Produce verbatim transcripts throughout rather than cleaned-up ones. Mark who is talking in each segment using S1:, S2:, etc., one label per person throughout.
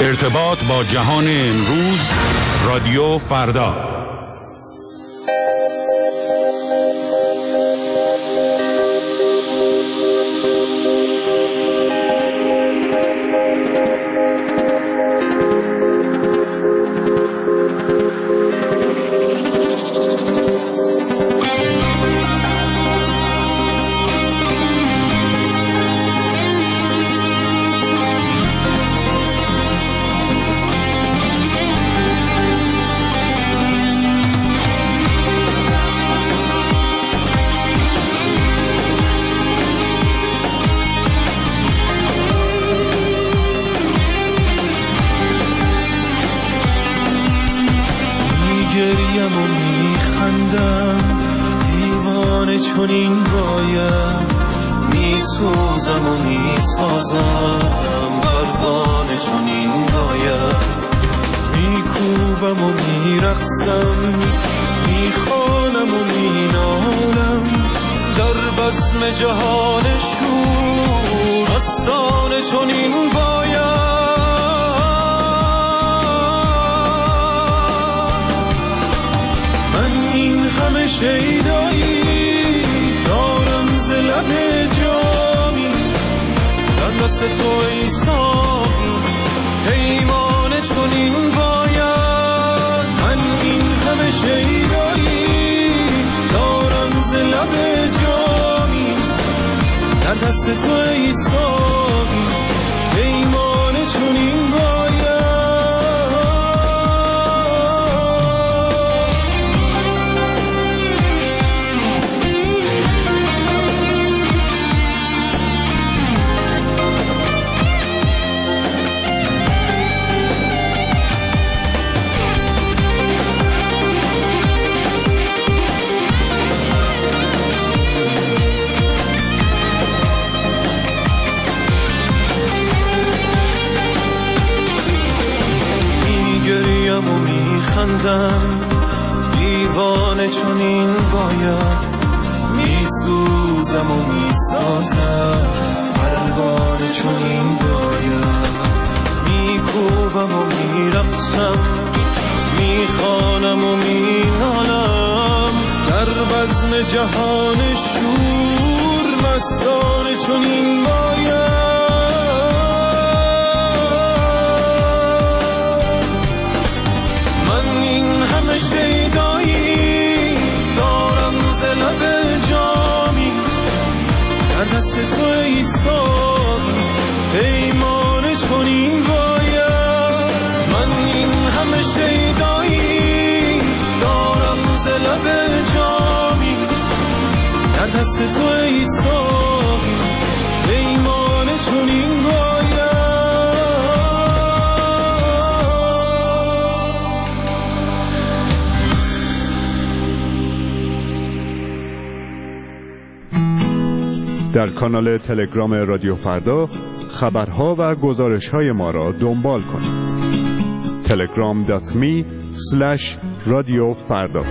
S1: ارتباط با جهان امروز، رادیو فردا.
S2: دیوانه چنین باید میسوزم و میسازم پروانه چنین باید میکوبم و میرقصم میخوانم و مینالم در بزم جهان شور مستانه چنین باید شیدایی دارم ز لب جامی در دست تو ایستادم پیمان چنین باید من این همه شیدایی دارم ز لب جامی در دست تو ایستادم پیمان چنین باید
S3: در کانال تلگرام رادیو فردا خبرها و گزارش‌های ما را دنبال کنید. تلگرام دات می اسلش رادیو فردا.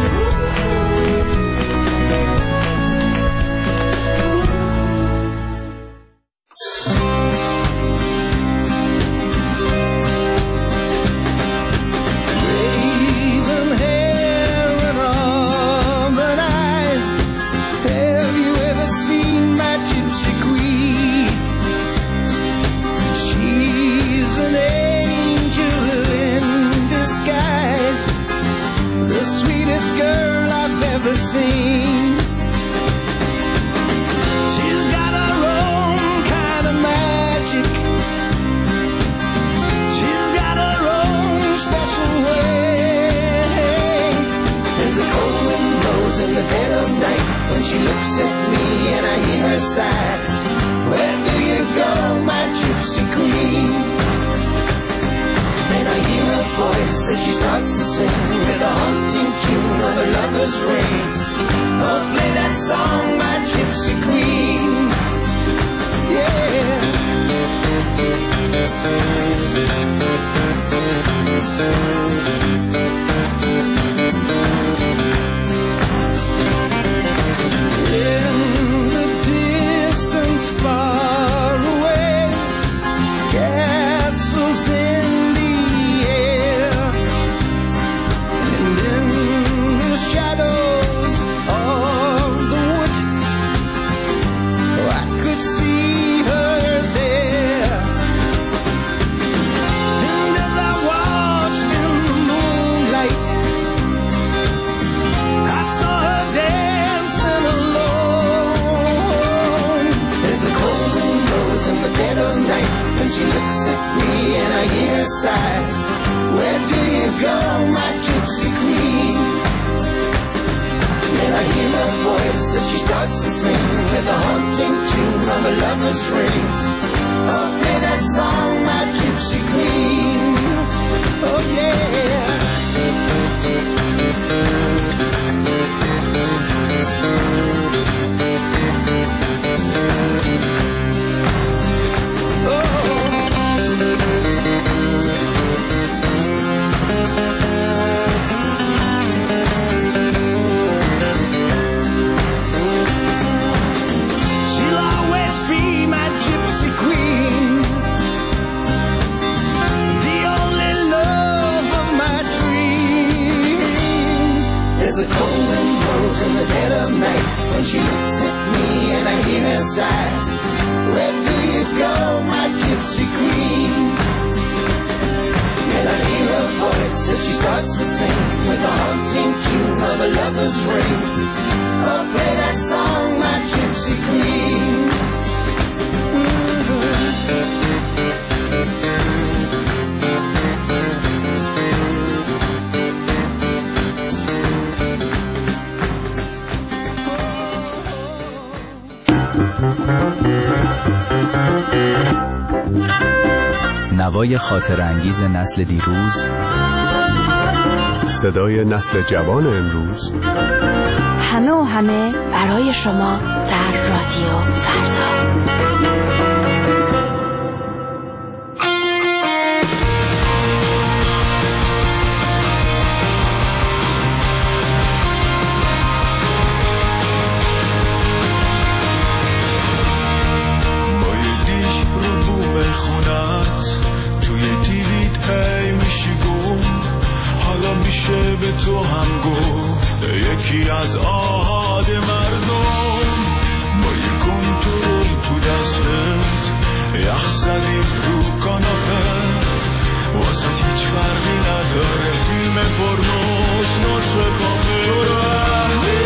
S4: She looks at me and I hear her sigh. Where do you go, my gypsy queen? Then I hear her voice as she starts to sing with a haunting tune of a lover's ring. Oh, play that song, my gypsy queen. Yeah. Far away, castles in she looks at me and I hear her sigh. Where do you go, my gypsy queen? Then I hear her voice as she starts to sing with a haunting tune of a lover's ring. Oh, play that song, my gypsy queen. Oh, yeah. There's a cold wind blows in the dead of night when she looks at me and I hear her sigh. Where do you go, my gypsy queen? And I hear her voice as she starts to sing with a haunting tune of a lover's ring. Oh, play that song, my gypsy queen.
S5: نوای خاطر انگیز نسل دیروز،
S3: صدای نسل جوان امروز،
S6: همه و همه برای شما در رادیو فردا.
S2: به تو هم گفت یکی از آهاد مردم با یک کنترل تو دستت یخ زدی رو کاناپه واسه هیچ فرقی نداره فیلم پرنوز نطفه کامل تو رهی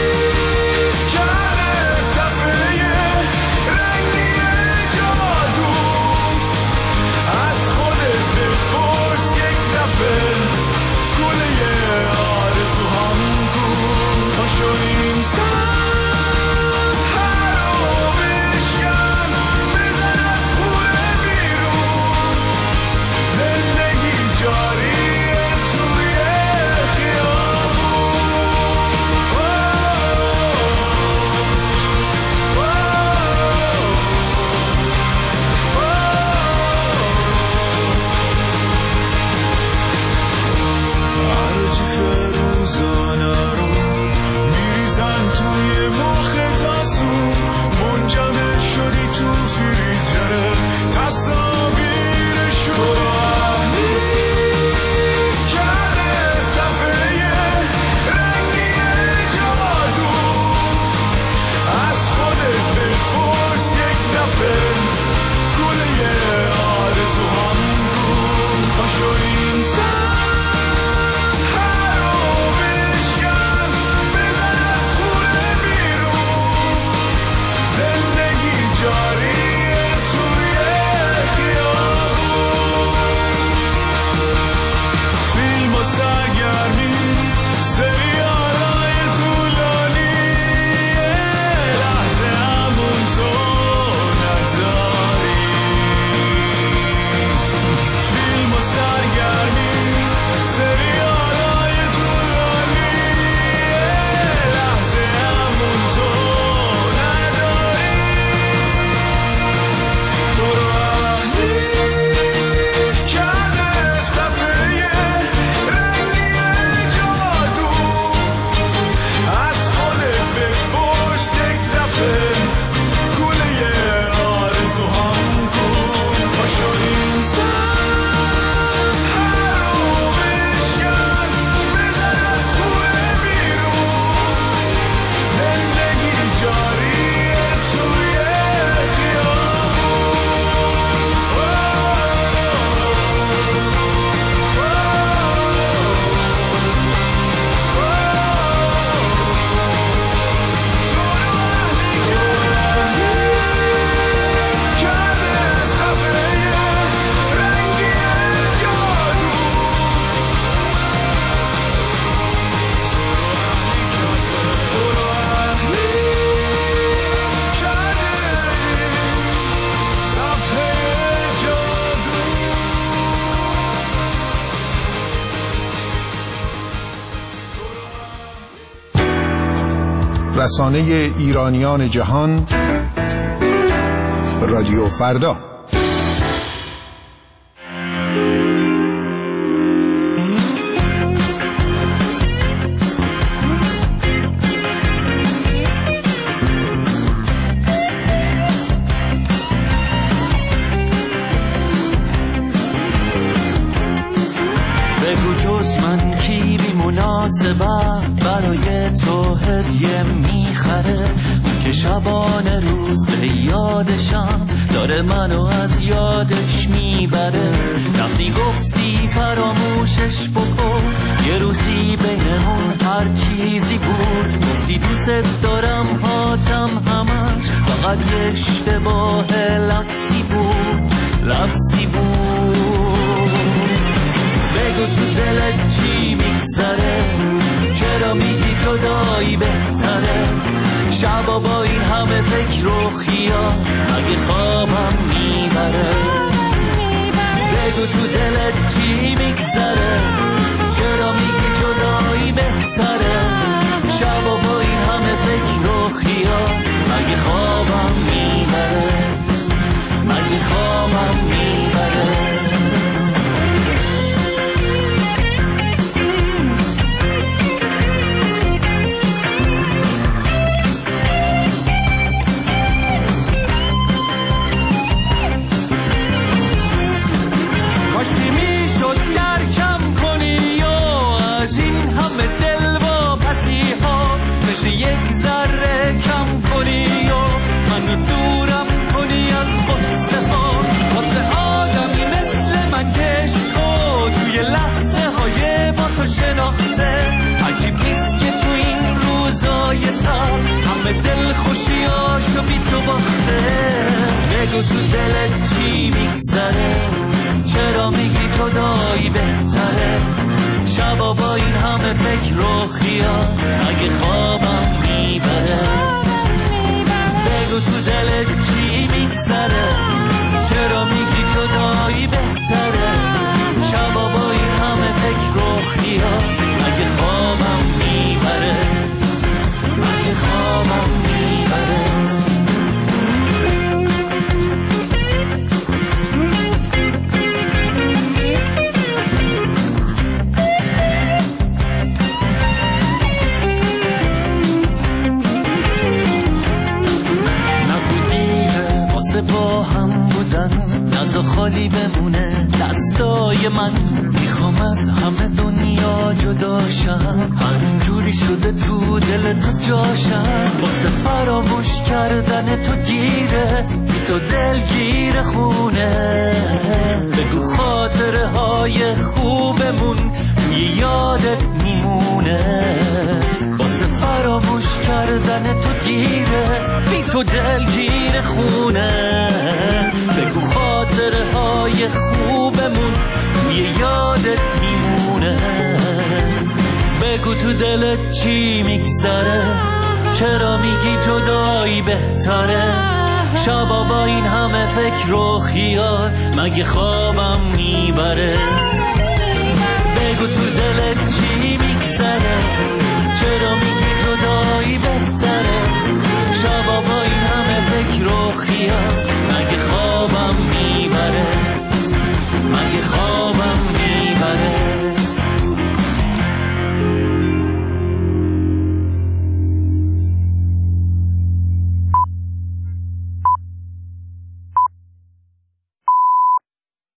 S2: کنه صفحه رنگی جادو از خودت بپرس یک دفعه آرزو هم کن تا شدی
S7: رسانه ایرانیان جهان، رادیو فردا.
S2: بگو جز من کی بی مناسبه برای تو هدیه میخره، که شبانه روز به یادشم داره منو از یادش میبره. وقتی گفتی فراموشش بکن، یه روزی بینمون هر چیزی بود. گفتی دوست دارم هاتم همش فقط یه اشتباه لفظی بود، لفظی بود. بگو تو دلت چی میگذره، چرا میگی جدایی بهتره؟ شبا با این همه فکر و خیال اگه خوابم میبره. بگو تو دلت چی میگذره، چرا میگی جدایی بهتره؟ شبا با این همه فکر و خیال اگه خوابم میبره، اگه خوابم میبره. کاشکی میشد درکم کنی یا از این همه دل و پسی ها مثل یک ذره کم کنی یا منو دورم کنی از غصه ها. واسه آدمی مثل من که عشقو توی لحظه های با تو شناخته، عجیب نیست که تو این روزای تر همه دل خوشیاشو بی تو باخته. بگو تو دلت چی میگذره، چرا میگی جدایی بهتره؟ شبا با این همه فکر و خیال اگه خوابم میبره. بگو تو دلت چی میگذره، چرا میگی جدایی بهتره؟ شبا با این همه فکر و خیال اگه خوابم میبره، اگه خوابم میبره. با هم بودن نزا خالی بمونه دستای من. میخوام از همه دنیا جداشم، همین جوری شده تو دل تو جاشم. واسه فراموش کردن تو گیره، تو دل گیر خونه. بگو خاطره های خوبمون توی یادت میمونه. واسه فراموش کردن تو گیره، بی تو دل گیر خونه. بگو خاطره های خوبمون توی یادت میمونه. بگو تو دلت چی میگذره، چرا میگی جدایی بهتره؟ شبا با این همه فکر و خیال مگه خوابم میبره؟ بگو تو دلت چی میگذره، چرا میگی جدایی بهتره؟ شبا با این همه فکر و خیال مگه خوابم میبره؟